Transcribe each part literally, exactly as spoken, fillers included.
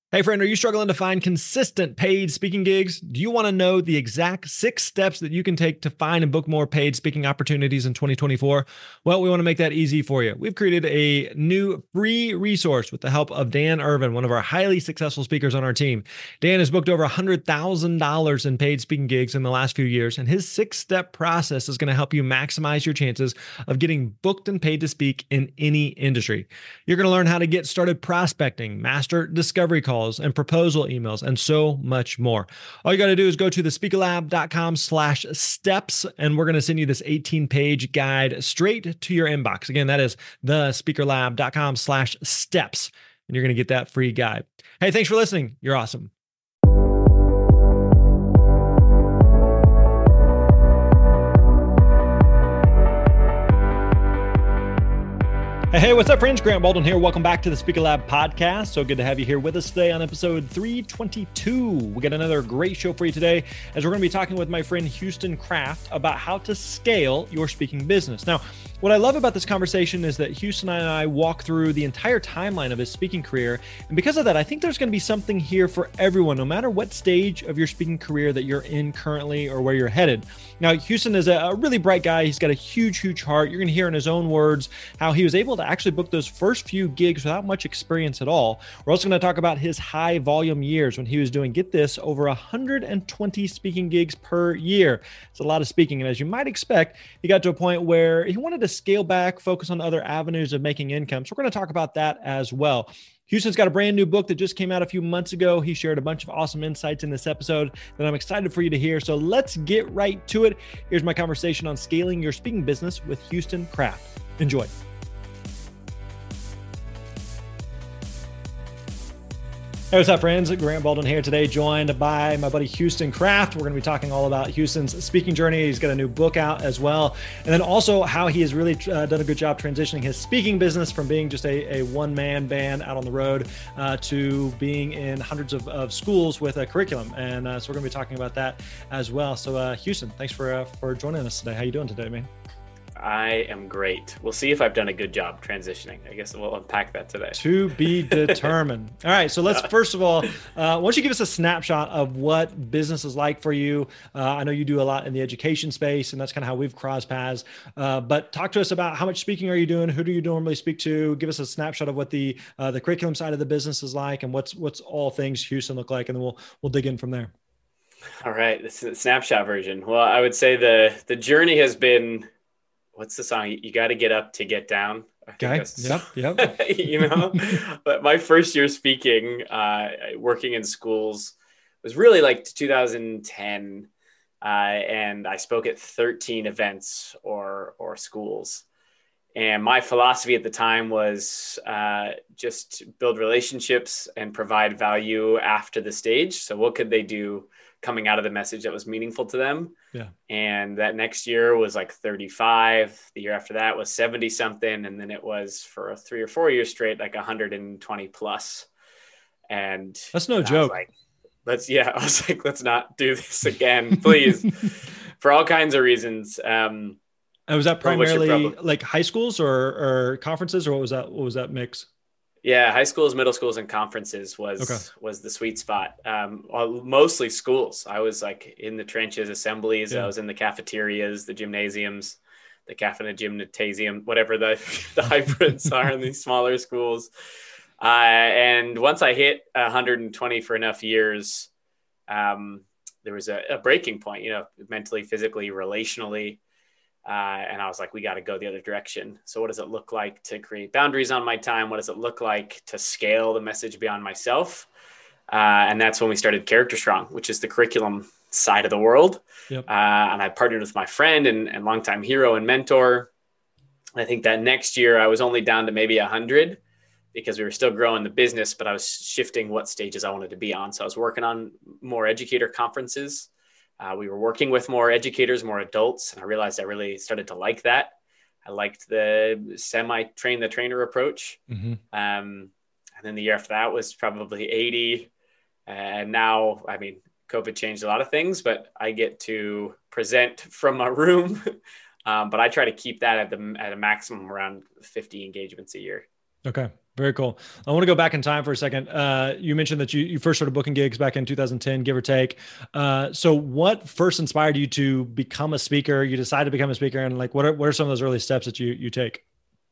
Hey friend, are you struggling to find consistent paid speaking gigs? Do you want to know the exact six steps that you can take to find and book more paid speaking opportunities in twenty twenty-four? Well, we want to make that easy for you. We've created a new free resource with the help of Dan Irvin, one of our highly successful speakers on our team. Dan has booked over one hundred thousand dollars in paid speaking gigs in the last few years, and his six-step process is going to help you maximize your chances of getting booked and paid to speak in any industry. You're going to learn how to get started prospecting, master discovery calls, and proposal emails, and so much more. All you got to do is go to the speaker lab dot com slash steps, and we're going to send you this eighteen page guide straight to your inbox. Again, that is the speaker lab dot com slash steps, and you're going to get that free guide. Hey, thanks for listening. You're awesome. Hey, what's up, friends? Grant Baldwin here. Welcome back to the Speaker Lab podcast. So good to have you here with us today on episode three twenty-two. We got another great show for you today, as we're going to be talking with my friend Houston Kraft about how to scale your speaking business. Now, what I love about this conversation is that Houston and I walk through the entire timeline of his speaking career. And because of that, I think there's going to be something here for everyone, no matter what stage of your speaking career that you're in currently or where you're headed. Now, Houston is a really bright guy. He's got a huge, huge heart. You're going to hear in his own words how he was able to actually book those first few gigs without much experience at all. We're also going to talk about his high volume years when he was doing, get this, over one hundred twenty speaking gigs per year. It's a lot of speaking. And as you might expect, he got to a point where he wanted to scale back, focus on other avenues of making income. So we're going to talk about that as well. Houston's got a brand new book that just came out a few months ago. He shared a bunch of awesome insights in this episode that I'm excited for you to hear. So let's get right to it. Here's my conversation on scaling your speaking business with Houston Kraft. Enjoy. Hey, what's up, friends? Grant Baldwin here today, joined by my buddy Houston Kraft. We're going to be talking all about Houston's speaking journey. He's got a new book out as well. And then also how he has really uh, done a good job transitioning his speaking business from being just a, a one-man band out on the road uh, to being in hundreds of, of schools with a curriculum. And uh, so we're going to be talking about that as well. So uh, Houston, thanks for uh, for joining us today. How you doing today, man? I am great. We'll see if I've done a good job transitioning. I guess we'll unpack that today. To be determined. All right. So let's first of all, uh, why don't you give us a snapshot of what business is like for you? Uh, I know you do a lot in the education space, and that's kind of how we've crossed paths. Uh, but talk to us about how much speaking are you doing? Who do you normally speak to? Give us a snapshot of what the uh, the curriculum side of the business is like, and what's what's all things Houston look like, and then we'll we'll dig in from there. All right. This is the snapshot version. Well, I would say the the journey has been. What's the song? You got to get up to get down. Okay. Yep. Yep. You know, but my first year speaking, uh, working in schools was really like two thousand ten. Uh, and I spoke at thirteen events or, or schools. And my philosophy at the time was uh, just build relationships and provide value after the stage. So what could they do coming out of the message that was meaningful to them? Yeah. And that next year was like thirty-five. The year after that was seventy something. And then it was for three or four years straight, like one hundred twenty plus. And that's no and joke. Like, let's, yeah, I was like, let's not do this again, please. For all kinds of reasons. Um, and was that primarily like high schools or, or conferences, or what was that? What was that mix? Yeah, high schools, middle schools, and conferences was okay. was the sweet spot. Um, mostly schools. I was like in the trenches, assemblies. Yeah. I was in the cafeterias, the gymnasiums, the cafe and gymnasium, whatever the, the hybrids are in these smaller schools. Uh, and once I hit one hundred twenty for enough years, um, there was a, a breaking point, you know, mentally, physically, relationally. Uh, and I was like, we got to go the other direction. So what does it look like to create boundaries on my time? What does it look like to scale the message beyond myself? Uh, and that's when we started Character Strong, which is the curriculum side of the world. Yep. Uh, and I partnered with my friend and, and longtime hero and mentor. I think that next year I was only down to maybe a hundred because we were still growing the business, but I was shifting what stages I wanted to be on. So I was working on more educator conferences. Uh, we were working with more educators, more adults, and I realized I really started to like that. I liked the semi-train the trainer approach. Mm-hmm. Um, and then the year after that was probably eighty. And now, I mean, COVID changed a lot of things, but I get to present from my room. um, but I try to keep that at the at a maximum around fifty engagements a year. Okay. Very cool. I want to go back in time for a second. Uh, you mentioned that you, you first started booking gigs back in two thousand ten, give or take. Uh, so what first inspired you to become a speaker? You decided to become a speaker, and like, what are, what are some of those early steps that you, you take?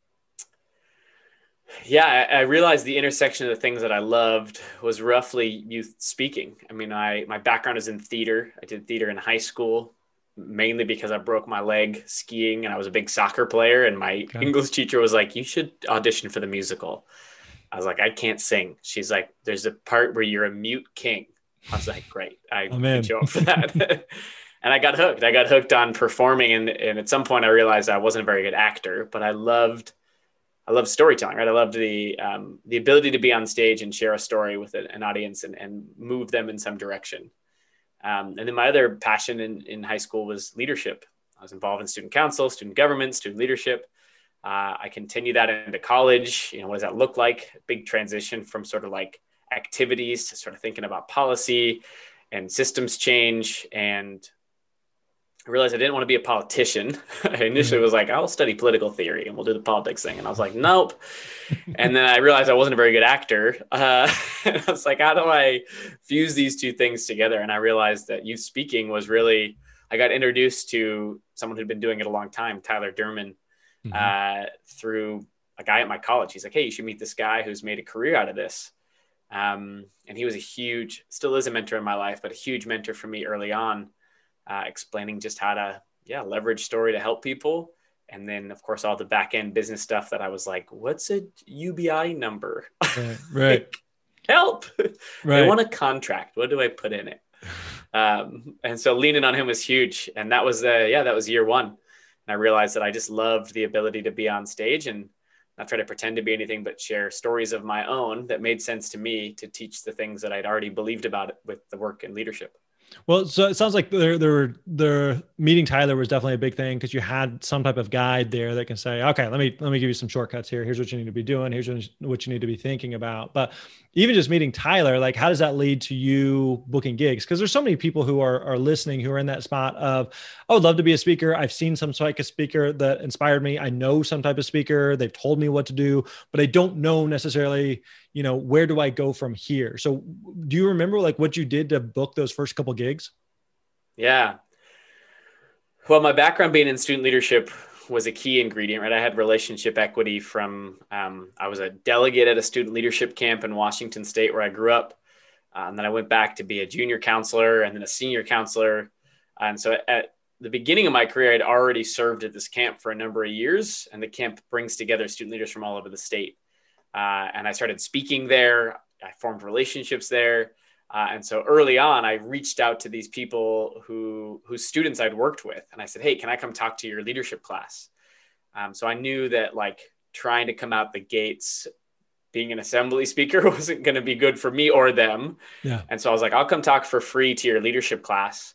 Yeah, I, I realized the intersection of the things that I loved was roughly youth speaking. I mean, I, my background is in theater. I did theater in high school, mainly because I broke my leg skiing and I was a big soccer player. And my okay. English teacher was like, you should audition for the musical. I was like, I can't sing. She's like, there's a part where you're a mute king. I was like, great. I oh, can show up for that. And I got hooked. I got hooked on performing. And, and at some point I realized I wasn't a very good actor, but I loved, I loved storytelling, right? I loved the, um, the ability to be on stage and share a story with an audience and, and move them in some direction. Um, and then my other passion in, in high school was leadership. I was involved in student council, student government, student leadership. Uh, I continued that into college. You know, what does that look like? Big transition from sort of like activities to sort of thinking about policy and systems change. And I realized I didn't want to be a politician. I initially was like, I'll study political theory and we'll do the politics thing. And I was like, nope. And then I realized I wasn't a very good actor. Uh, and I was like, how do I fuse these two things together? And I realized that youth speaking was really, I got introduced to someone who'd been doing it a long time, Tyler Durman, mm-hmm. uh, through a guy at my college. He's like, hey, you should meet this guy who's made a career out of this. Um, and he was a huge, still is a mentor in my life, but a huge mentor for me early on. Uh, explaining just how to, yeah, leverage story to help people. And then of course, all the back end business stuff that I was like, what's a U B I number? Right. Right. Help. Right. I want a contract. What do I put in it? Um, and so leaning on him was huge. And that was, uh, yeah, that was year one. And I realized that I just loved the ability to be on stage and not try to pretend to be anything, but share stories of my own that made sense to me to teach the things that I'd already believed about it with the work in leadership. Well, so it sounds like there, there were, the meeting Tyler was definitely a big thing because you had some type of guide there that can say, okay, let me, let me give you some shortcuts here. Here's what you need to be doing. Here's what you need to be thinking about. But even just meeting Tyler, like, how does that lead to you booking gigs? Because there's so many people who are, are listening, who are in that spot of, I would love to be a speaker. I've seen some type of speaker that inspired me. I know some type of speaker. They've told me what to do, but I don't know necessarily, you know, where do I go from here? So do you remember like what you did to book those first couple gigs? Yeah. Well, my background being in student leadership was a key ingredient, right? I had relationship equity from, um, I was a delegate at a student leadership camp in Washington State where I grew up. Uh, and then I went back to be a junior counselor and then a senior counselor. And so at the beginning of my career, I'd already served at this camp for a number of years. And the camp brings together student leaders from all over the state. Uh, and I started speaking there. I formed relationships there. Uh, and so early on, I reached out to these people who whose students I'd worked with. And I said, hey, can I come talk to your leadership class? Um, so I knew that like trying to come out the gates, being an assembly speaker wasn't going to be good for me or them. Yeah. And so I was like, I'll come talk for free to your leadership class.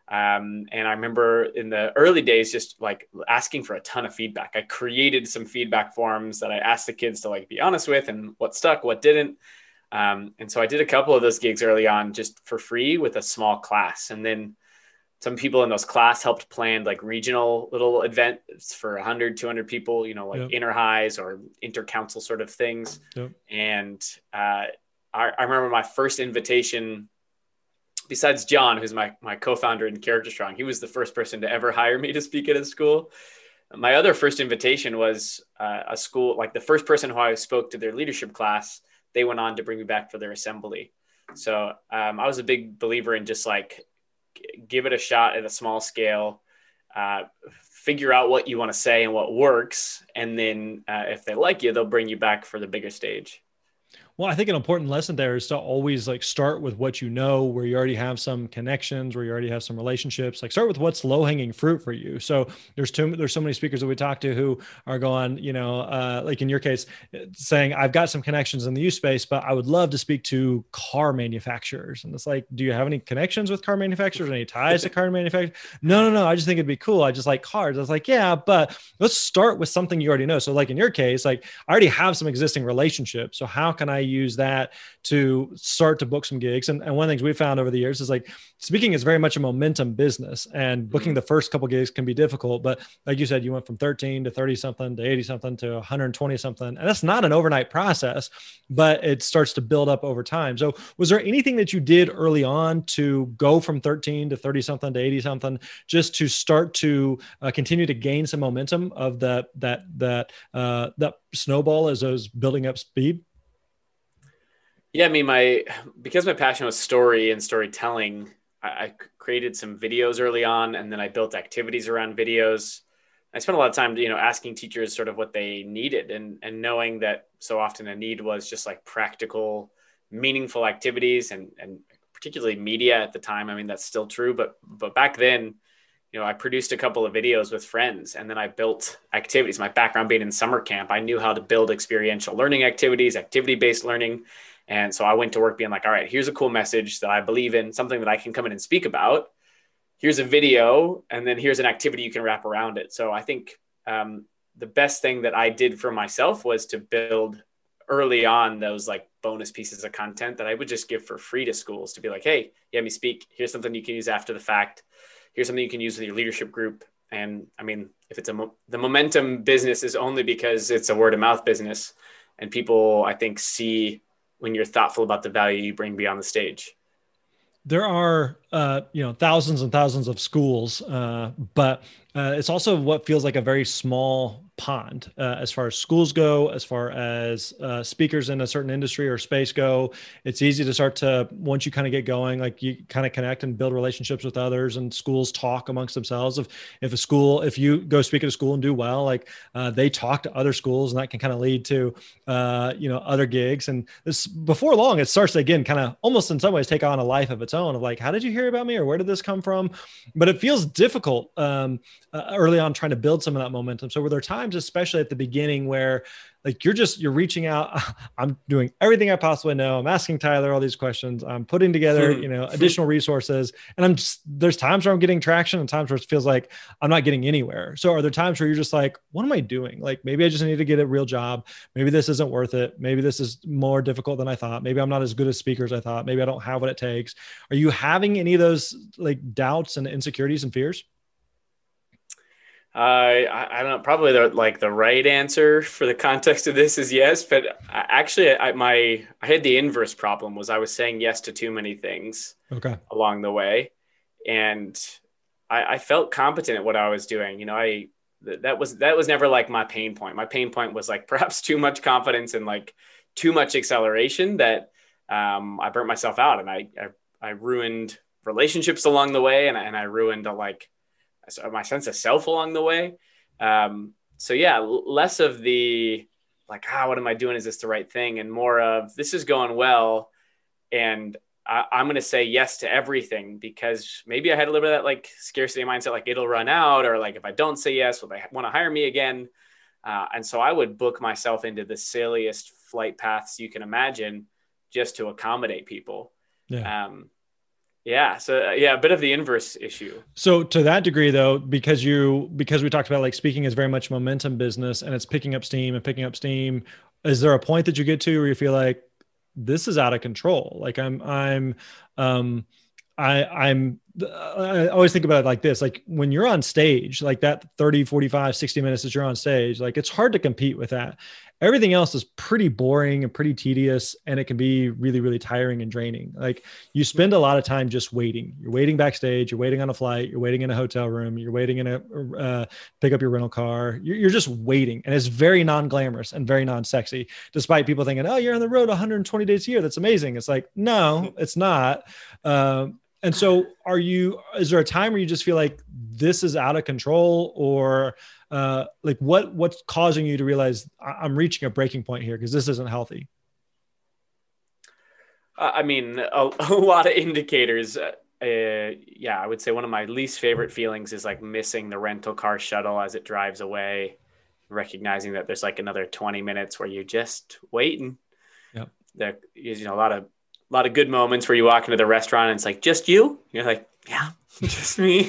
Um, and I remember in the early days, just like asking for a ton of feedback. I created some feedback forms that I asked the kids to like be honest with and what stuck, what didn't. Um, and so I did a couple of those gigs early on just for free with a small class. And then some people in those class helped plan like regional little events for one hundred, two hundred people, you know, like yep. inter-highs or inter-council sort of things. Yep. And uh, I, I remember my first invitation, besides John, who's my, my co-founder in Character Strong, he was the first person to ever hire me to speak at a school. My other first invitation was uh, a school, like the first person who I spoke to their leadership class, they went on to bring me back for their assembly. So um, I was a big believer in just like, g- give it a shot at a small scale, uh, figure out what you want to say and what works. And then uh, if they like you, they'll bring you back for the bigger stage. Well, I think an important lesson there is to always like start with what you know, where you already have some connections, where you already have some relationships. Like start with what's low hanging fruit for you. So there's too there's so many speakers that we talk to who are going, you know, uh, like in your case, saying I've got some connections in the youth space, but I would love to speak to car manufacturers. And it's like, do you have any connections with car manufacturers? Any ties to car manufacturers? No, no, no. I just think it'd be cool. I just like cars. I was like, yeah, but let's start with something you already know. So like in your case, like I already have some existing relationships. So how can I use that to start to book some gigs? And, and one of the things we found over the years is like, speaking is very much a momentum business, and booking mm-hmm. the first couple gigs can be difficult. But like you said, you went from thirteen to thirty something to eighty something to one hundred twenty something. And that's not an overnight process, but it starts to build up over time. So was there anything that you did early on to go from thirteen to thirty something to eighty something, just to start to uh, continue to gain some momentum of that, that, that, uh, that snowball as I was building up speed? Yeah. I mean, my, because my passion was story and storytelling, I, I created some videos early on, and then I built activities around videos. I spent a lot of time, you know, asking teachers sort of what they needed, and, and knowing that so often a need was just like practical, meaningful activities, and, and particularly media at the time. I mean, that's still true, but, but back then, you know, I produced a couple of videos with friends, and then I built activities. My background being in summer camp, I knew how to build experiential learning activities, activity-based learning. And so I went to work being like, all right, here's a cool message that I believe in, something that I can come in and speak about. Here's a video, and then here's an activity you can wrap around it. So I think um, the best thing that I did for myself was to build early on those like bonus pieces of content that I would just give for free to schools, to be like, hey, you have me speak. Here's something you can use after the fact. Here's something you can use with your leadership group. And I mean, if it's a, mo- the momentum business is only because it's a word of mouth business, and people, I think, see when you're thoughtful about the value you bring beyond the stage. There are, uh, you know, thousands and thousands of schools, uh, but uh, it's also what feels like a very small pond uh, as far as schools go, as far as uh, speakers in a certain industry or space go. It's easy to start to, once you kind of get going, like you kind of connect and build relationships with others, and schools talk amongst themselves. If, if a school, if you go speak at a school and do well, like uh, they talk to other schools, and that can kind of lead to, uh, you know, other gigs. And this, before long, it starts to, again, kind of almost in some ways take on a life of its own of like, how did you hear about me, or where did this come from? But it feels difficult um, uh, early on trying to build some of that momentum. So were there times, especially at the beginning, where like you're just, you're reaching out, I'm doing everything I possibly know, I'm asking Tyler all these questions, I'm putting together, you know, additional resources, and I'm just, there's times where I'm getting traction and times where it feels like I'm not getting anywhere. So are there times where you're just like, what am I doing? Like, maybe I just need to get a real job. Maybe this isn't worth it. Maybe this is more difficult than I thought. Maybe I'm not as good a speaker as I thought. Maybe I don't have what it takes. Are you having any of those like doubts and insecurities and fears? Uh, I, I don't know, probably the, like the right answer for the context of this is yes, but I, actually I, my, I had the inverse problem. Was I was saying yes to too many things okay. along the way. And I, I felt competent at what I was doing. You know, I, that was, that was never like my pain point. My pain point was like perhaps too much confidence and like too much acceleration that um, I burnt myself out, and I, I, I ruined relationships along the way. And I, and I ruined a, like, my sense of self along the way. Um, so yeah, less of the like, ah, what am I doing? Is this the right thing? And more of this is going well, and I, I'm going to say yes to everything, because maybe I had a little bit of that like scarcity mindset, like it'll run out, or like if I don't say yes, will they want to hire me again? Uh, and so I would book myself into the silliest flight paths you can imagine just to accommodate people. Yeah. Um, Yeah. So yeah, a bit of the inverse issue. So to that degree though, because you, because we talked about like speaking is very much momentum business, and it's picking up steam and picking up steam. Is there a point that you get to where you feel like this is out of control? Like I'm, I'm, um, I, I'm, I always think about it like this, like when you're on stage, like that thirty, forty-five, sixty minutes that you're on stage, like it's hard to compete with that. Everything else is pretty boring and pretty tedious, and it can be really, really tiring and draining. Like you spend a lot of time just waiting. You're waiting backstage, you're waiting on a flight, you're waiting in a hotel room, you're waiting in a, uh, pick up your rental car. You're, you're just waiting. And it's very non-glamorous and very non-sexy, despite people thinking, oh, you're on the road one hundred twenty days a year. That's amazing. It's like, no, it's not. Um, And so are you, is there a time where you just feel like this is out of control, or uh, like what, what's causing you to realize I'm reaching a breaking point here because this isn't healthy? Uh, I mean, a, a lot of indicators. Uh, yeah, I would say one of my least favorite feelings is like missing the rental car shuttle as it drives away, recognizing that there's like another twenty minutes where you're just waiting. Yep. There is, you know, a lot of, A lot of good moments where you walk into the restaurant and it's like, just you? You're like, yeah, just me.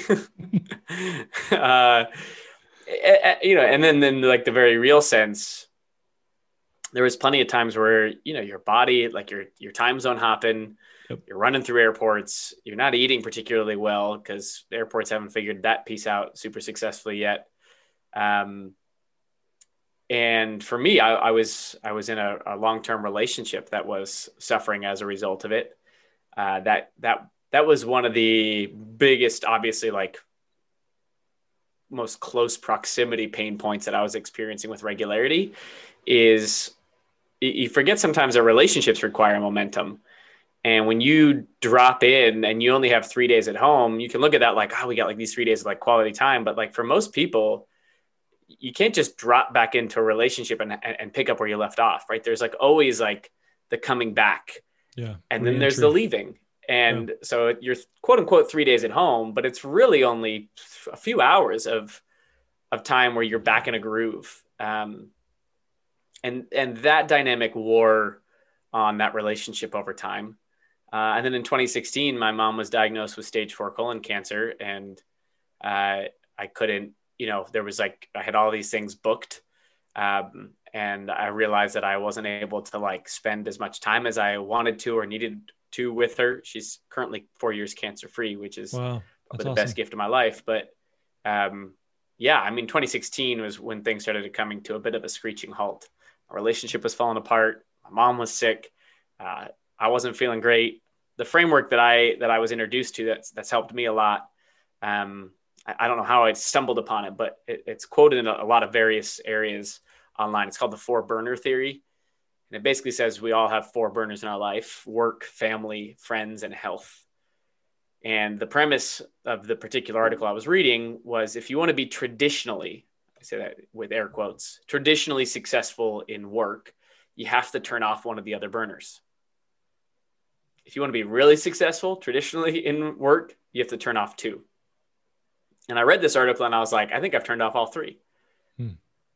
uh, you know, and then, then like the very real sense, there was plenty of times where, you know, your body, like your, your time zone hopping, yep. You're running through airports, you're not eating particularly well because airports haven't figured that piece out super successfully yet. Um, and for me, I, I was, I was in a, a long-term relationship that was suffering as a result of it. Uh, that, that, that was one of the biggest, obviously, like most close proximity pain points that I was experiencing with regularity is you forget sometimes that relationships require momentum. And when you drop in and you only have three days at home, you can look at that like, oh, we got like these three days of like quality time. But like for most people, you can't just drop back into a relationship and, and pick up where you left off, right? There's like always like the coming back. Yeah. And Re-entry. Then there's the leaving. And yeah. So you're quote unquote three days at home, but it's really only a few hours of, of time where you're back in a groove. Um, and, and that dynamic wore on that relationship over time. Uh, and then in twenty sixteen, my mom was diagnosed with stage four colon cancer, and uh, I couldn't, you know, there was like, I had all these things booked. Um, and I realized that I wasn't able to like spend as much time as I wanted to or needed to with her. She's currently four years cancer free, which is wow, probably the awesome. best gift of my life. But um, yeah, I mean, twenty sixteen was when things started coming to a bit of a screeching halt. Our relationship was falling apart. My mom was sick. Uh, I wasn't feeling great. The framework that I, that I was introduced to, that's, that's helped me a lot. Um, I, I don't know how I stumbled upon it, but it, it's quoted in a, a lot of various areas online. It's called the four burner theory. And it basically says we all have four burners in our life: work, family, friends, and health. And the premise of the particular article I was reading was, if you want to be traditionally, I say that with air quotes, traditionally successful in work, you have to turn off one of the other burners. If you want to be really successful traditionally in work, you have to turn off two. And I read this article and I was like, I think I've turned off all three. Hmm.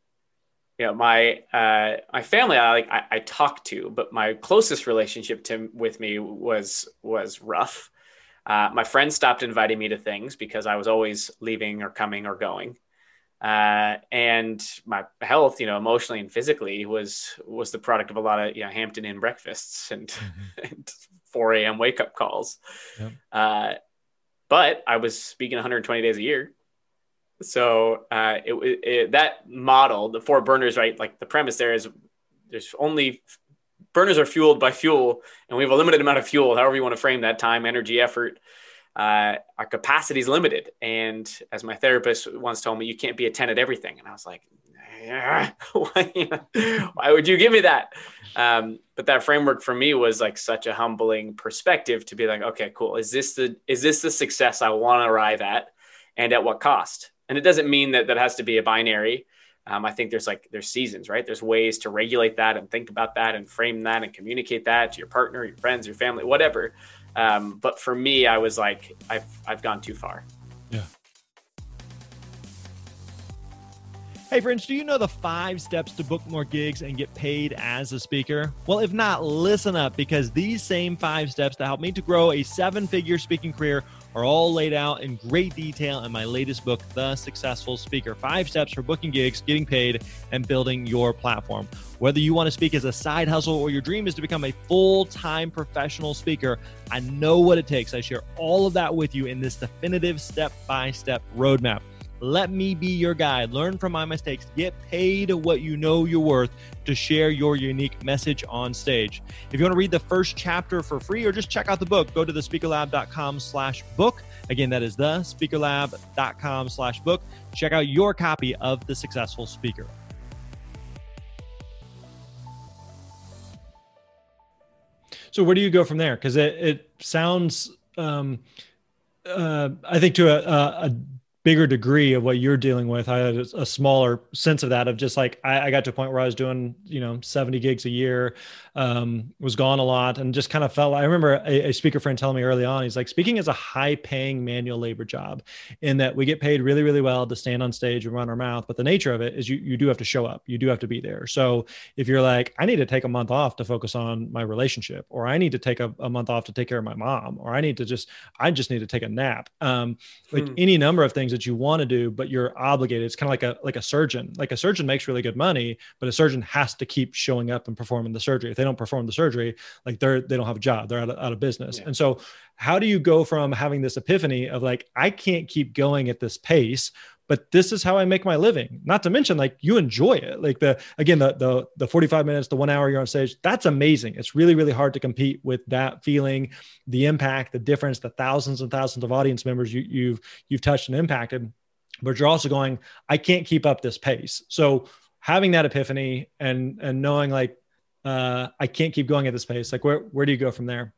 You know, my, uh, my family, I like, I, I talked to, but my closest relationship to with me was, was rough. Uh, my friends stopped inviting me to things because I was always leaving or coming or going. Uh, and my health, you know, emotionally and physically was, was the product of a lot of, you know, Hampton Inn breakfasts and, mm-hmm. and four a.m. wake up calls. Yep. Uh, but I was speaking one hundred twenty days a year. So, uh, it, it, that model, the four burners, right? Like the premise there is there's only burners are fueled by fuel, and we have a limited amount of fuel, however you want to frame that: time, energy, effort. Uh, our capacity is limited. And as my therapist once told me, you can't be a ten at everything. And I was like, yeah, why, why would you give me that? Um, but that framework for me was like such a humbling perspective to be like, okay, cool. Is this the, is this the success I want to arrive at, and at what cost? And it doesn't mean that that has to be a binary. Um, I think there's like, there's seasons, right? There's ways to regulate that and think about that and frame that and communicate that to your partner, your friends, your family, whatever. Um, but for me, I was like, I've, I've gone too far. Yeah. Hey friends, do you know the five steps to book more gigs and get paid as a speaker? Well, if not, listen up, because these same five steps that helped me to grow a seven-figure speaking career are all laid out in great detail in my latest book, The Successful Speaker. Five steps for booking gigs, getting paid, and building your platform. Whether you want to speak as a side hustle or your dream is to become a full-time professional speaker, I know what it takes. I share all of that with you in this definitive step-by-step roadmap. Let me be your guide. Learn from my mistakes. Get paid what you know you're worth to share your unique message on stage. If you want to read the first chapter for free or just check out the book, go to the speaker lab dot com slash book. Again, that is the speaker lab dot com slash book. Check out your copy of The Successful Speaker. So where do you go from there? Because it, it sounds, um, uh, I think, to a, a, a bigger degree of what you're dealing with. I had a smaller sense of that, of just like, I, I got to a point where I was doing, you know, seventy gigs a year, um, was gone a lot, and just kind of felt, I remember a, a speaker friend telling me early on, he's like, speaking is a high paying manual labor job, in that we get paid really, really well to stand on stage and run our mouth. But the nature of it is you, you do have to show up. You do have to be there. So if you're like, I need to take a month off to focus on my relationship, or I need to take a, a month off to take care of my mom, or I need to just, I just need to take a nap. Um, like hmm. any number of things things that you want to do, but you're obligated. It's kind of like a, like a surgeon, like a surgeon makes really good money, but a surgeon has to keep showing up and performing the surgery. If they don't perform the surgery, like they're, they don't have a job, they're out of, out of business. Yeah. And so how do you go from having this epiphany of like, I can't keep going at this pace, but this is how I make my living. Not to mention, like, you enjoy it. Like the, again, the, the, the forty-five minutes, the one hour you're on stage, that's amazing. It's really, really hard to compete with that feeling, the impact, the difference, the thousands and thousands of audience members you, you've, you've touched and impacted, but you're also going, I can't keep up this pace. So having that epiphany and, and knowing like, uh, I can't keep going at this pace. Like where, where do you go from there?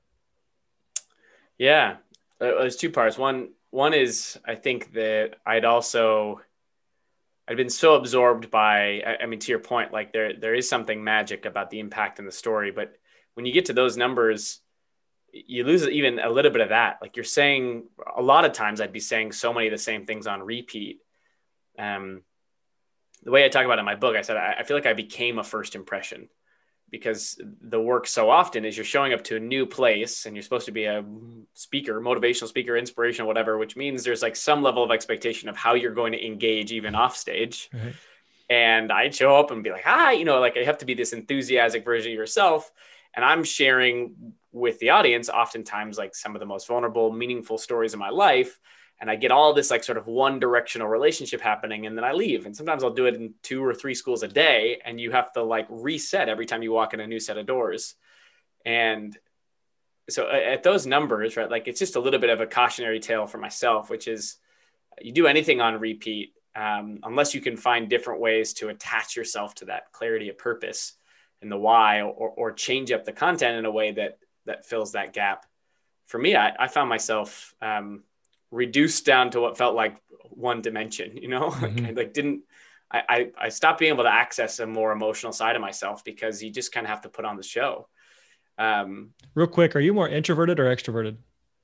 Yeah, there's two parts. One, One is, I think that I'd also, I'd been so absorbed by, I, I mean, to your point, like there, there is something magic about the impact in the story, but when you get to those numbers, you lose even a little bit of that. Like you're saying, a lot of times I'd be saying so many of the same things on repeat. Um, the way I talk about it in my book, I said, I, I feel like I became a first impression. Because the work so often is you're showing up to a new place and you're supposed to be a speaker, motivational speaker, inspirational, whatever, which means there's like some level of expectation of how you're going to engage even off stage. Mm-hmm. And I'd show up and be like, hi, you know, like I have to be this enthusiastic version of yourself. And I'm sharing with the audience, oftentimes like some of the most vulnerable, meaningful stories of my life. And I get all this like sort of one directional relationship happening and then I leave. And sometimes I'll do it in two or three schools a day. And you have to like reset every time you walk in a new set of doors. And so at those numbers, right, like it's just a little bit of a cautionary tale for myself, which is you do anything on repeat, um, unless you can find different ways to attach yourself to that clarity of purpose and the why, or, or change up the content in a way that, that fills that gap. For me, I, I found myself, um, reduced down to what felt like one dimension, you know, mm-hmm. like, I, like didn't, I, I, I stopped being able to access a more emotional side of myself because you just kind of have to put on the show. Um, Real quick, are you more introverted or extroverted?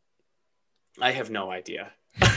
I have no idea.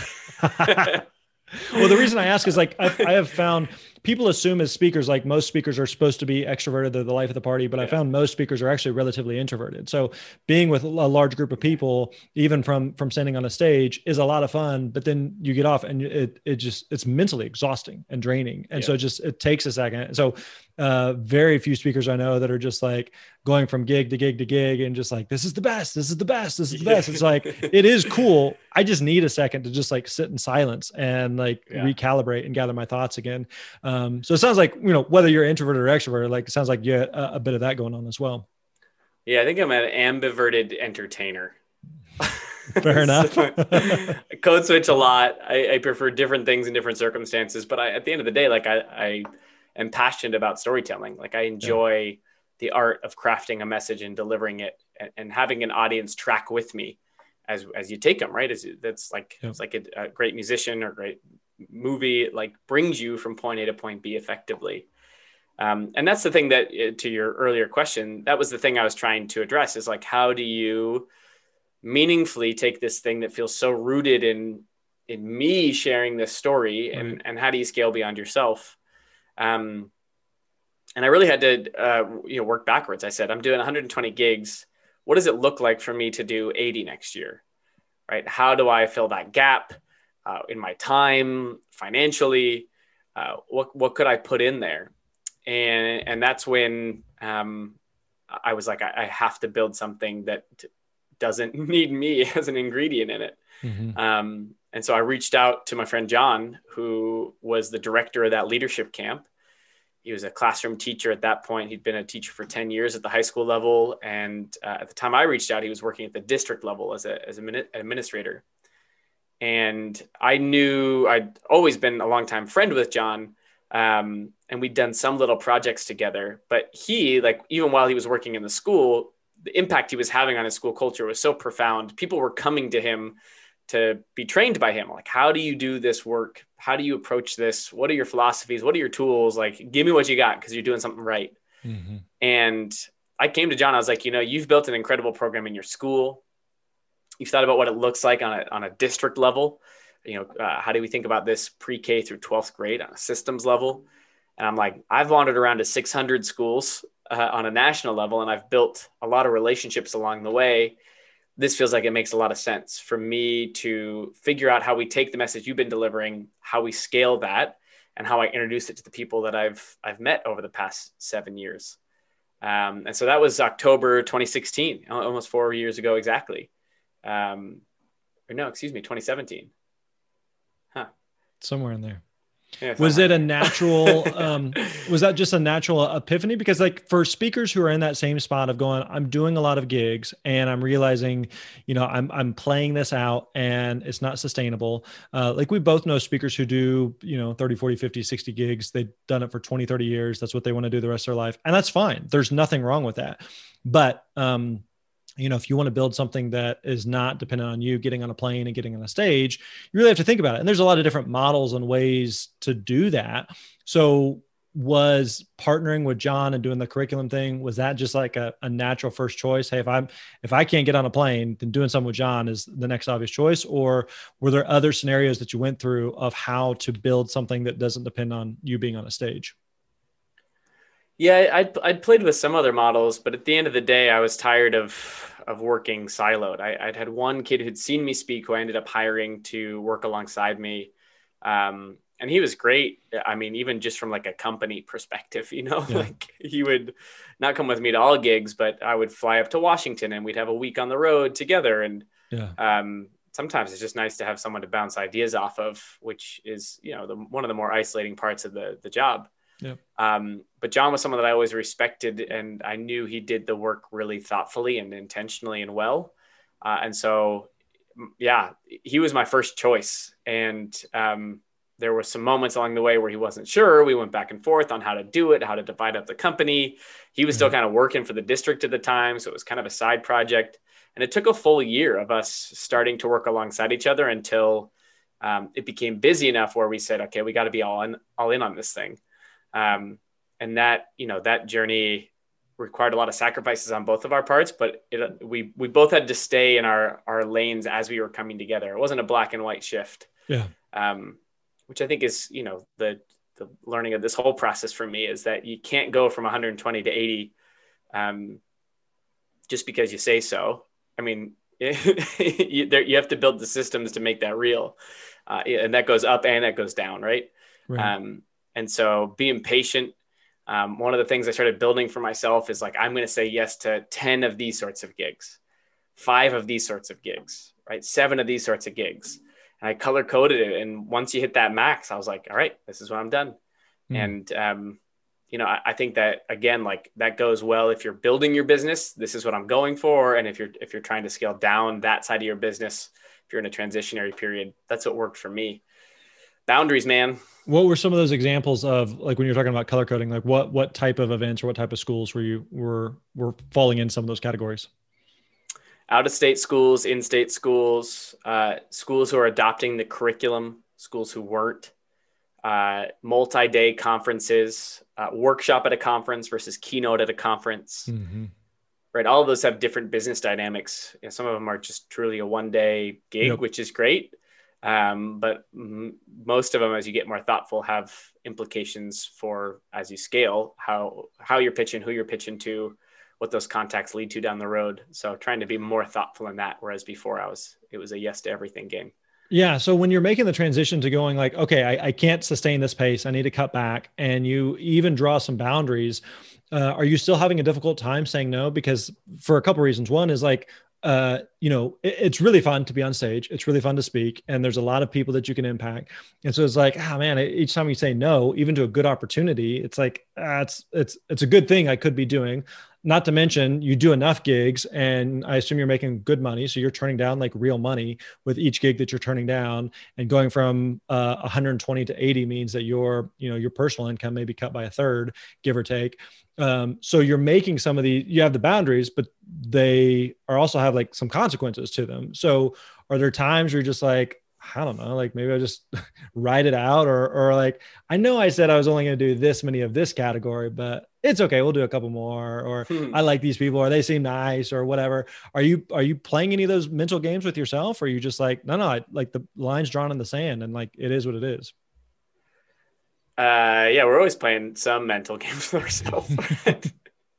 Well, the reason I ask is like, I, I have found people assume as speakers, like most speakers are supposed to be extroverted, they're the life of the party, but yeah. I found most speakers are actually relatively introverted. So being with a large group of people, even from, from standing on a stage is a lot of fun, but then you get off and it, it just, it's mentally exhausting and draining. And yeah. so it just, it takes a second. So uh, very few speakers I know that are just like going from gig to gig to gig and just like, this is the best, this is the best, this is the best. It's like, it is cool. I just need a second to just like sit in silence and like yeah. recalibrate and gather my thoughts again. Um, so it sounds like, you know, whether you're introverted or extroverted, like it sounds like you had a, a bit of that going on as well. Yeah. I think I'm an ambiverted entertainer. Fair enough. So, I code switch a lot. I, I prefer different things in different circumstances, but I, at the end of the day, like I, I am passionate about storytelling. Like I enjoy yeah. the art of crafting a message and delivering it and, and having an audience track with me as, as you take them, right? As that's like, yeah. it's like a, a great musician or great movie, it like brings you from point A to point B effectively. Um, and that's the thing that uh, to your earlier question, that was the thing I was trying to address is like, how do you meaningfully take this thing that feels so rooted in, in me sharing this story and, right. and how do you scale beyond yourself? Um, and I really had to, uh, you know, work backwards. I said, I'm doing one hundred twenty gigs. What does it look like for me to do eighty next year? Right? How do I fill that gap uh, in my time, financially? Uh, what what could I put in there? And and that's when um, I was like, I, I have to build something that doesn't need me as an ingredient in it. Mm-hmm. Um, and so I reached out to my friend John, who was the director of that leadership camp. He was a classroom teacher at that point. He'd been a teacher for ten years at the high school level. And uh, at the time I reached out, he was working at the district level as a, as an administrator. And I knew I'd always been a longtime friend with John. Um, and we'd done some little projects together, but he, like, even while he was working in the school, the impact he was having on his school culture was so profound. People were coming to him to be trained by him. Like, how do you do this work? How do you approach this? What are your philosophies? What are your tools? Like, give me what you got, because you're doing something right. Mm-hmm. And I came to John. I was like, you know, you've built an incredible program in your school. You've thought about what it looks like on a, on a district level. You know, uh, how do we think about this pre-K through twelfth grade on a systems level? And I'm like, I've wandered around to six hundred schools uh, on a national level, and I've built a lot of relationships along the way this feels like it makes a lot of sense for me to figure out how we take the message you've been delivering, how we scale that, and how I introduce it to the people that I've I've met over the past seven years. Um, and so that was October twenty sixteen, almost four years ago exactly. Um, or no, excuse me, twenty seventeen. Huh. Somewhere in there. Yeah, was it a natural, um, was that just a natural epiphany? Because like for speakers who are in that same spot of going, I'm doing a lot of gigs and I'm realizing, you know, I'm, I'm playing this out and it's not sustainable. Uh, like we both know speakers who do, you know, thirty, forty, fifty, sixty gigs. They've done it for twenty, thirty years. That's what they want to do the rest of their life. And that's fine. There's nothing wrong with that. But, um, you know, if you want to build something that is not dependent on you getting on a plane and getting on a stage, you really have to think about it. And there's a lot of different models and ways to do that. So was partnering with John and doing the curriculum thing, was that just like a, a natural first choice? Hey, if I'm, if I can't get on a plane, then doing something with John is the next obvious choice. Or were there other scenarios that you went through of how to build something that doesn't depend on you being on a stage? Yeah, I'd, I'd played with some other models, but at the end of the day, I was tired of of working siloed. I, I'd had one kid who'd seen me speak who I ended up hiring to work alongside me. Um, and he was great. I mean, even just from like a company perspective, you know, yeah. like he would not come with me to all gigs, but I would fly up to Washington and we'd have a week on the road together. And yeah. um, sometimes it's just nice to have someone to bounce ideas off of, which is, you know, the, one of the more isolating parts of the the job. Yeah. Um, but John was someone that I always respected, and I knew he did the work really thoughtfully and intentionally and well. Uh, and so, yeah, he was my first choice. And um, there were some moments along the way where he wasn't sure. We went back and forth on how to do it, how to divide up the company. He was mm-hmm. still kind of working for the district at the time. So it was kind of a side project. And it took a full year of us starting to work alongside each other until um, it became busy enough where we said, okay, we got to be all in, all in on this thing. Um, and that, you know, that journey required a lot of sacrifices on both of our parts, but it, we, we both had to stay in our, our lanes as we were coming together. It wasn't a black and white shift. Yeah. Um, which I think is, you know, the, the learning of this whole process for me is that you can't go from one hundred twenty to eighty, um, just because you say so. I mean, you, there, you have to build the systems to make that real. Uh, and that goes up and that goes down. Right. Right. Um, And so being patient, um, one of the things I started building for myself is like, I'm going to say yes to ten of these sorts of gigs, five of these sorts of gigs, right? Seven of these sorts of gigs. And I color coded it. And once you hit that max, I was like, all right, this is what I'm done. Mm. And, um, you know, I, I think that again, like that goes well if you're building your business, this is what I'm going for. And if you're, if you're trying to scale down that side of your business, if you're in a transitionary period, that's what worked for me. Boundaries, man. What were some of those examples of like when you're talking about color coding, like what, what type of events or what type of schools were you were, were falling in some of those categories? Out of state schools, in-state schools, uh, schools who are adopting the curriculum, schools who weren't, uh, multi-day conferences, uh, workshop at a conference versus keynote at a conference, mm-hmm. right? All of those have different business dynamics. You know, some of them are just truly a one-day gig, yep. which is great. Um, but m- most of them, as you get more thoughtful, have implications for as you scale, how, how you're pitching, who you're pitching to, what those contacts lead to down the road. So trying to be more thoughtful in that. Whereas before I was, it was a yes to everything game. Yeah. So when you're making the transition to going like, okay, I, I can't sustain this pace, I need to cut back, and you even draw some boundaries, uh, are you still having a difficult time saying no? Because for a couple of reasons. One is like, uh, you know, it, it's really fun to be on stage. It's really fun to speak, and there's a lot of people that you can impact. And so it's like, ah, oh, man, each time you say no, even to a good opportunity, it's like, ah, it's, it's, it's a good thing I could be doing. Not to mention you do enough gigs, and I assume you're making good money. So you're turning down like real money with each gig that you're turning down, and going from uh, one hundred twenty to eighty means that your, you know, your personal income may be cut by a third, give or take. Um, so you're making some of the, you have the boundaries, but they are also have like some consequences to them. So are there times where you're just like, I don't know, like maybe I just write it out, or, or like, I know I said I was only going to do this many of this category, but it's okay. We'll do a couple more, or hmm. I like these people, or they seem nice, or whatever. Are you, are you playing any of those mental games with yourself? Or are you just like, no, no, I, like the line's drawn in the sand and like, it is what it is. Uh, yeah, we're always playing some mental games with ourselves.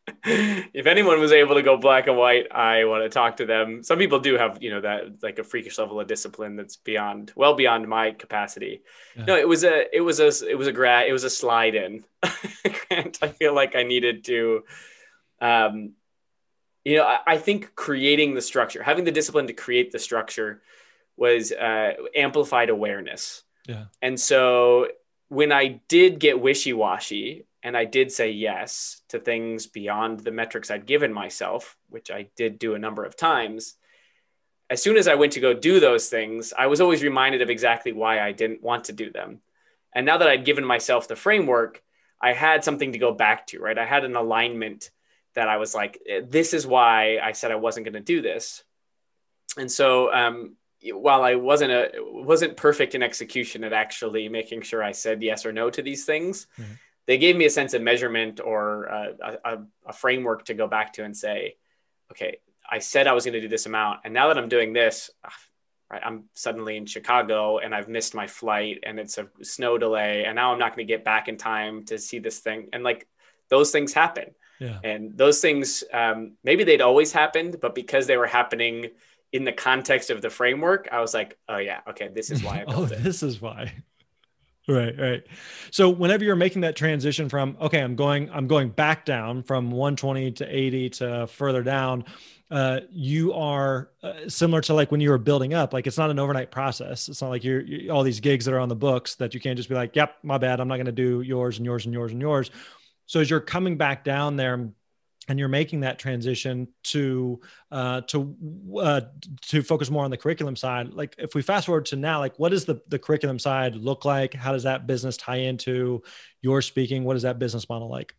if anyone was able to go black and white, I want to talk to them. Some people do have, you know, that like a freakish level of discipline that's beyond, well beyond my capacity. Yeah. No, it was a, it was a, it was a grad, it was a slide in. Grant, I feel like I needed to, um, you know, I, I think creating the structure, having the discipline to create the structure was uh, amplified awareness. Yeah. And so when I did get wishy-washy, and I did say yes to things beyond the metrics I'd given myself, which I did do a number of times. As soon as I went to go do those things, I was always reminded of exactly why I didn't want to do them. And now that I'd given myself the framework, I had something to go back to, right? I had an alignment that I was like, this is why I said I wasn't going to do this. And so um, while I wasn't a, wasn't perfect in execution at actually making sure I said yes or no to these things, mm-hmm. they gave me a sense of measurement or a, a, a framework to go back to and say, okay, I said I was going to do this amount. And now that I'm doing this, right, I'm suddenly in Chicago and I've missed my flight and it's a snow delay. And now I'm not going to get back in time to see this thing. And like those things happen. Yeah. And those things, um, maybe they'd always happened, but because they were happening in the context of the framework, I was like, oh yeah, okay, this is why I built oh, it. This is why. Right, right. So whenever you're making that transition from, okay, I'm going, I'm going back down from one twenty to eighty to further down, uh, you are uh, similar to like when you were building up, like it's not an overnight process. It's not like you're, you're all these gigs that are on the books that you can't just be like, yep, my bad. I'm not going to do yours and yours and yours and yours. So as you're coming back down there and you're making that transition to uh, to uh, to focus more on the curriculum side, like if we fast forward to now, like what does the, the curriculum side look like? How does that business tie into your speaking? What is that business model like?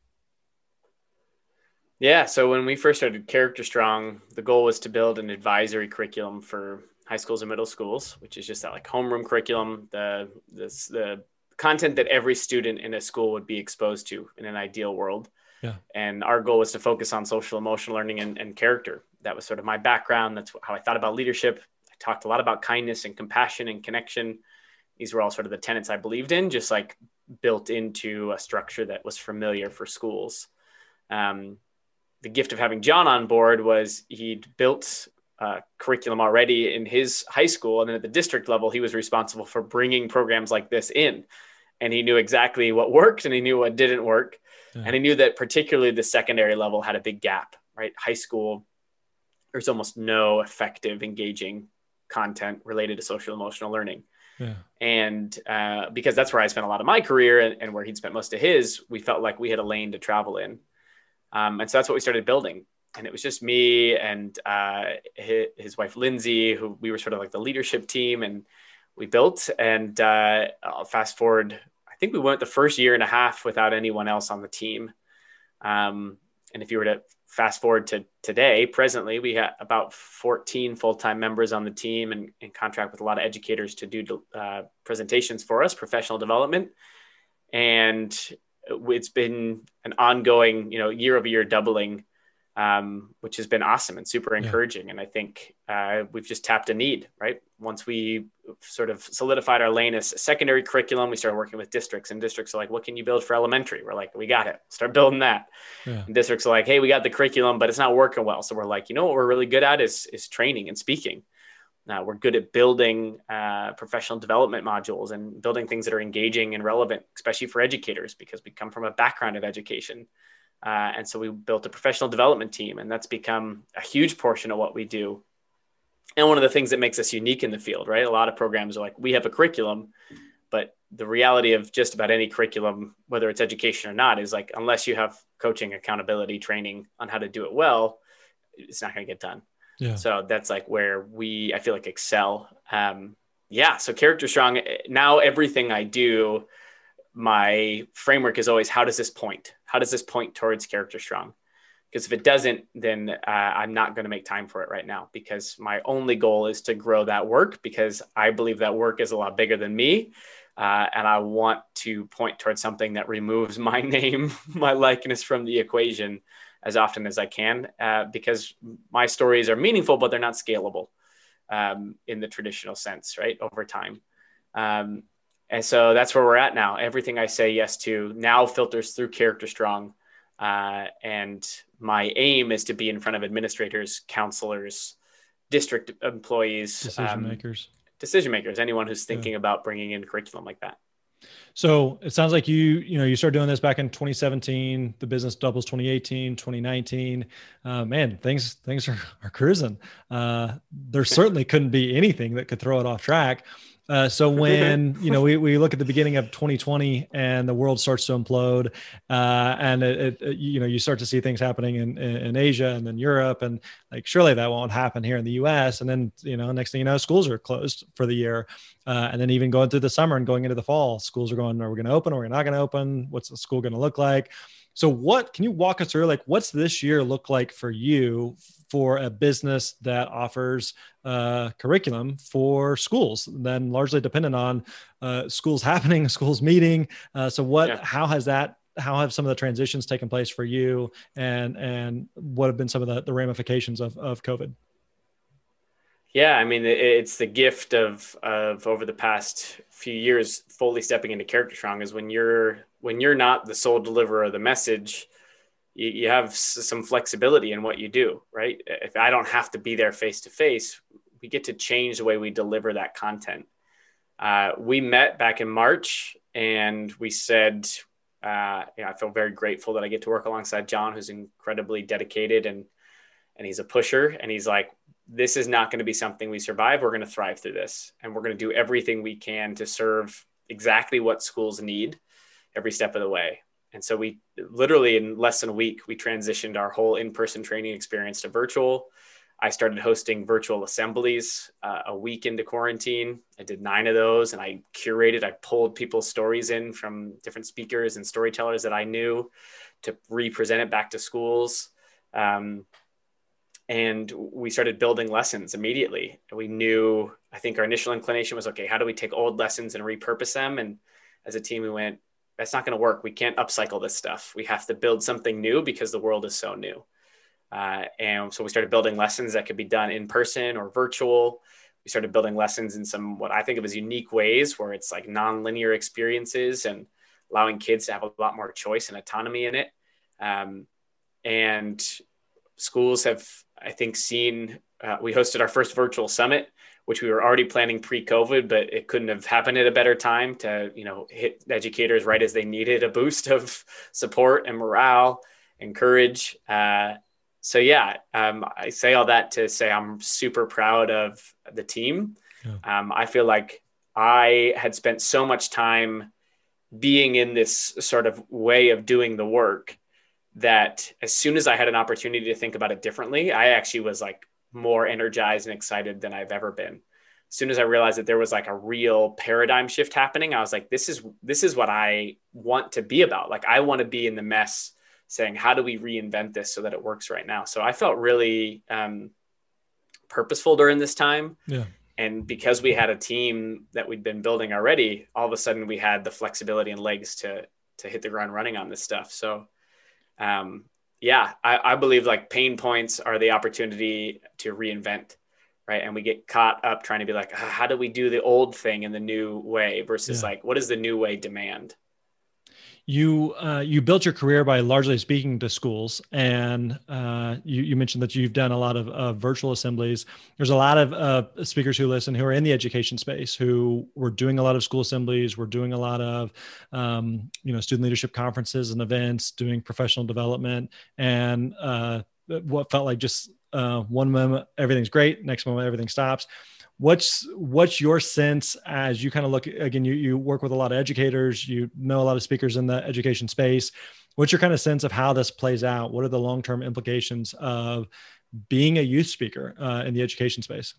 Yeah, so when we first started Character Strong, the goal was to build an advisory curriculum for high schools and middle schools, which is just that like homeroom curriculum, the this, the content that every student in a school would be exposed to in an ideal world. Yeah. And our goal was to focus on social emotional learning and, and character. That was sort of my background. That's how I thought about leadership. I talked a lot about kindness and compassion and connection. These were all sort of the tenets I believed in, just like built into a structure that was familiar for schools. Um, the gift of having John on board was he'd built a curriculum already in his high school. And then at the district level, he was responsible for bringing programs like this in. And he knew exactly what worked and he knew what didn't work. Yeah. And he knew that particularly the secondary level had a big gap, right? High school, there's almost no effective, engaging content related to social emotional learning. Yeah. And uh, because that's where I spent a lot of my career and, and where he'd spent most of his, we felt like we had a lane to travel in. Um, and so that's what we started building. And it was just me and uh, his, his wife, Lindsay, who we were sort of like the leadership team, and we built. And uh, I'll fast forward, I think we went the first year and a half without anyone else on the team. Um, and if you were to fast forward to today, presently, we have about fourteen full-time members on the team and, and contract with a lot of educators to do uh, presentations for us, professional development. And it's been an ongoing, you know, year over year doubling, um, which has been awesome and super encouraging. Yeah. And I think uh, we've just tapped a need, right? Once we sort of solidified our lane as a secondary curriculum, we started working with districts, and districts are like, what can you build for elementary? We're like, we got it. Start building that. Yeah. And districts are like, hey, we got the curriculum, but it's not working well. So we're like, you know, what we're really good at is, is training and speaking. Uh, we're good at building uh, professional development modules and building things that are engaging and relevant, especially for educators, because we come from a background of education. Uh, and so we built a professional development team, and that's become a huge portion of what we do. And one of the things that makes us unique in the field, right? A lot of programs are like, we have a curriculum, but the reality of just about any curriculum, whether it's education or not, is like, unless you have coaching, accountability, training on how to do it well, it's not going to get done. Yeah. So that's like where we, I feel like excel. Um, yeah. So Character Strong, now everything I do, my framework is always, how does this point? How does this point towards Character Strong? Because if it doesn't, then uh, I'm not going to make time for it right now, because my only goal is to grow that work, because I believe that work is a lot bigger than me. Uh, and I want to point towards something that removes my name, my likeness from the equation as often as I can, uh, because my stories are meaningful, but they're not scalable um, in the traditional sense, right? Over time. Um, and so that's where we're at now. Everything I say yes to now filters through Character Strong. Uh, and my aim is to be in front of administrators, counselors, district employees, decision um, makers, decision makers, anyone who's thinking yeah. about bringing in curriculum like that. So it sounds like you, you know, you started doing this back in twenty seventeen, the business doubles twenty eighteen, twenty nineteen, uh, man, things, things are, are cruising. Uh, there certainly couldn't be anything that could throw it off track. Uh, so when, you know, we, we look at the beginning of twenty twenty and the world starts to implode, uh, and it, it, you know, you start to see things happening in, in Asia and then Europe, and like, surely that won't happen here in the U S. And then, you know, next thing you know, schools are closed for the year. Uh, and then even going through the summer and going into the fall, schools are going, are we going to open? Or are we not going to open? What's the school going to look like? So what, can you walk us through, like, what's this year look like for you for a business that offers uh, curriculum for schools, then largely dependent on uh, schools happening, schools meeting. Uh, so what, yeah. how has that, how have some of the transitions taken place for you, and, and what have been some of the, the ramifications of, of COVID? Yeah, I mean, it's the gift of of over the past few years, fully stepping into Character Strong, is when you're when you're not the sole deliverer of the message, you, you have some flexibility in what you do, right? If I don't have to be there face to face, we get to change the way we deliver that content. Uh, we met back in March, and we said, uh, you know, I feel very grateful that I get to work alongside John, who's incredibly dedicated, and and he's a pusher, and he's like, this is not going to be something we survive. We're going to thrive through this. And we're going to do everything we can to serve exactly what schools need every step of the way. And so we literally, in less than a week, we transitioned our whole in-person training experience to virtual. I started hosting virtual assemblies uh, a week into quarantine. I did nine of those, and I curated, I pulled people's stories in from different speakers and storytellers that I knew to re-present it back to schools. Um, And we started building lessons immediately. We knew, I think our initial inclination was, okay, how do we take old lessons and repurpose them? And as a team, we went, that's not going to work. We can't upcycle this stuff. We have to build something new because the world is so new. Uh, and so we started building lessons that could be done in person or virtual. We started building lessons in some, what I think of as unique ways, where it's like non-linear experiences and allowing kids to have a lot more choice and autonomy in it. Um, and schools have, I think, seen, uh, we hosted our first virtual summit, which we were already planning pre-COVID, but it couldn't have happened at a better time to, you know, hit educators right as they needed a boost of support and morale and courage. Uh, so yeah, um, I say all that to say I'm super proud of the team. Yeah. Um, I feel like I had spent so much time being in this sort of way of doing the work that as soon as I had an opportunity to think about it differently, I actually was like more energized and excited than I've ever been. As soon as I realized that there was like a real paradigm shift happening, I was like, this is, this is what I want to be about. Like, I want to be in the mess saying, how do we reinvent this so that it works right now? So I felt really um, purposeful during this time. Yeah. And because we had a team that we'd been building already, all of a sudden we had the flexibility and legs to, to hit the ground running on this stuff. So Um, yeah, I, I believe like pain points are the opportunity to reinvent, right? And we get caught up trying to be like, how do we do the old thing in the new way versus yeah. like, what does the new way demand? You, uh, you built your career by largely speaking to schools, and uh, you, you mentioned that you've done a lot of uh, virtual assemblies. There's a lot of uh, speakers who listen who are in the education space, who were doing a lot of school assemblies, were doing a lot of um, you know, student leadership conferences and events, doing professional development, and uh, what felt like just uh, one moment everything's great, next moment everything stops. What's what's your sense as you kind of look, again, you, you work with a lot of educators, you know a lot of speakers in the education space. What's your kind of sense of how this plays out? What are the long-term implications of being a youth speaker uh, in the education space?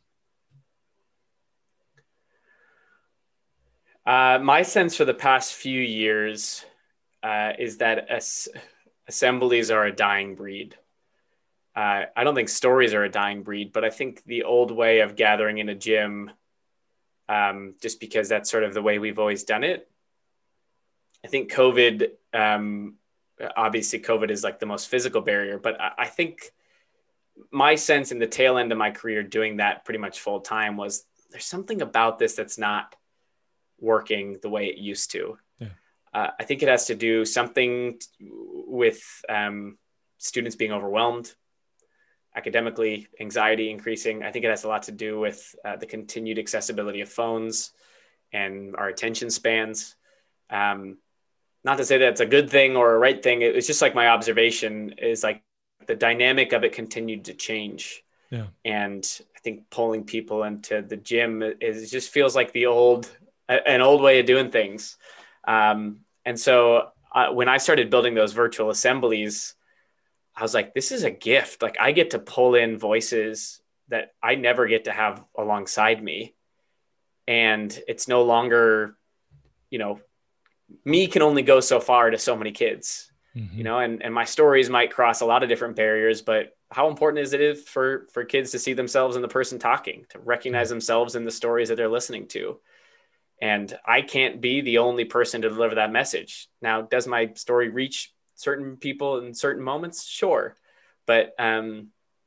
Uh, my sense for the past few years uh, is that as- assemblies are a dying breed. Uh, I don't think stories are a dying breed, but I think the old way of gathering in a gym, um, just because that's sort of the way we've always done it. I think COVID, um, obviously COVID is like the most physical barrier, but I, I think my sense in the tail end of my career doing that pretty much full time was there's something about this that's not working the way it used to. Yeah. Uh, I think it has to do something t- with um, students being overwhelmed, academically, anxiety increasing. I think it has a lot to do with uh, the continued accessibility of phones and our attention spans. Um, not to say that it's a good thing or a right thing. It was just like my observation is like the dynamic of it continued to change. Yeah. And I think pulling people into the gym is just feels like the old, an old way of doing things. Um, and so uh, when I started building those virtual assemblies, I was like, this is a gift. Like I get to pull in voices that I never get to have alongside me. And it's no longer, you know, me can only go so far to so many kids, mm-hmm. you know, and, and my stories might cross a lot of different barriers, but how important is it for, for kids to see themselves in the person talking, to recognize mm-hmm. themselves in the stories that they're listening to. And I can't be the only person to deliver that message. Now, does my story reach certain people in certain moments? Sure. But um,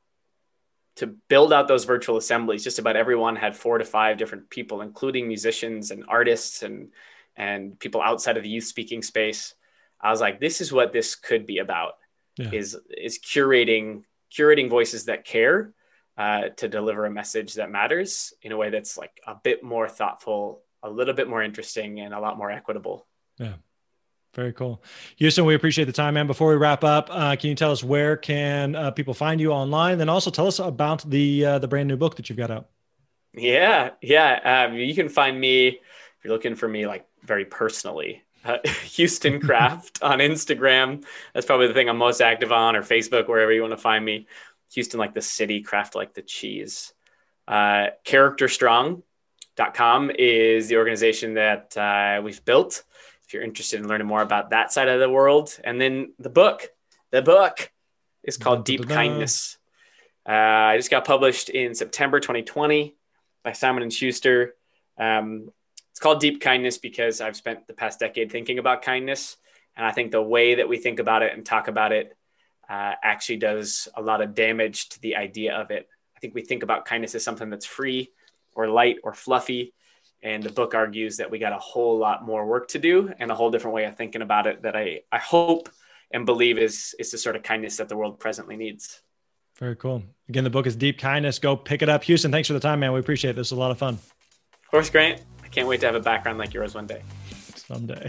to build out those virtual assemblies, just about everyone had four to five different people, including musicians and artists and and people outside of the youth speaking space. I was like, this is what this could be about, yeah. is, is curating, curating voices that care uh, to deliver a message that matters in a way that's like a bit more thoughtful, a little bit more interesting, and a lot more equitable. Yeah. Very cool. Houston, we appreciate the time, man. Before we wrap up, uh, can you tell us where can uh, people find you online? Then also tell us about the, uh, the brand new book that you've got out. Yeah. Yeah. Um, you can find me if you're looking for me, like, very personally, uh, Houston Craft on Instagram. That's probably the thing I'm most active on, or Facebook, wherever you want to find me. Houston, like the city, Craft like the cheese. Uh, character strong dot com is the organization that uh, we've built, if you're interested in learning more about that side of the world. And then the book, the book is called Deep Kindness. Uh, I just got published in September twenty twenty by Simon and Schuster. Um, It's called Deep Kindness because I've spent the past decade thinking about kindness. And I think the way that we think about it and talk about it uh, actually does a lot of damage to the idea of it. I think we think about kindness as something that's free or light or fluffy. And the book argues that we got a whole lot more work to do and a whole different way of thinking about it that I, I hope and believe is, is the sort of kindness that the world presently needs. Very cool. Again, the book is Deep Kindness. Go pick it up. Houston, thanks for the time, man. We appreciate it. This was a lot of fun. Of course, Grant. I can't wait to have a background like yours one day. Someday.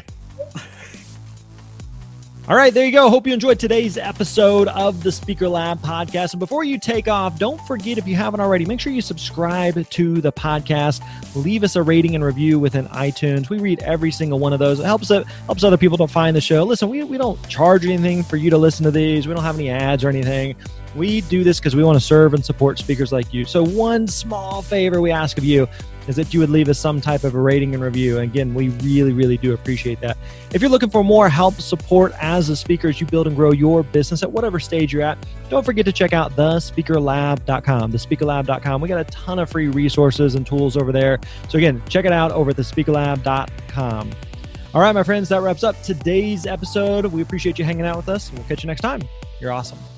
All right, there you go. Hope you enjoyed today's episode of the Speaker Lab podcast. And before you take off, don't forget, if you haven't already, make sure you subscribe to the podcast. Leave us a rating and review within iTunes. We read every single one of those. It helps it helps other people to find the show. Listen, we, we don't charge anything for you to listen to these. We don't have any ads or anything. We do this because we want to serve and support speakers like you. So one small favor we ask of you is that you would leave us some type of a rating and review. And again, we really, really do appreciate that. If you're looking for more help, support as a speaker as you build and grow your business at whatever stage you're at, don't forget to check out the speaker lab dot com, the speaker lab dot com. We got a ton of free resources and tools over there. So again, check it out over at the speaker lab dot com. All right, my friends, that wraps up today's episode. We appreciate you hanging out with us. We'll catch you next time. You're awesome.